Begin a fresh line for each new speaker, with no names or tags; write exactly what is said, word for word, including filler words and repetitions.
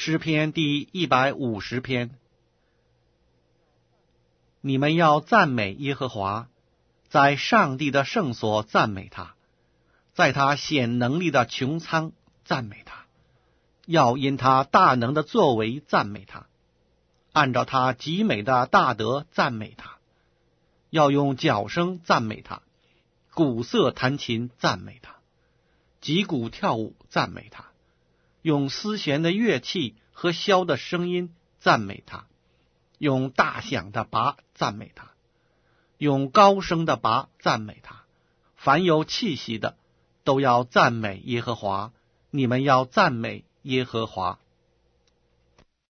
诗篇第一百五十篇。你们要赞美耶和华，在上帝的圣所赞美他，在他显能力的穹苍赞美他，要因他大能的作为赞美他，按照他极美的大德赞美他，要用角声赞美他，鼓瑟弹琴赞美他，击鼓跳舞赞美他，用丝弦的乐器和箫的声音赞美他，用大响的钹赞美他，用高声的钹赞美他。凡有气息的都要赞美耶和华，你们要赞美耶和华。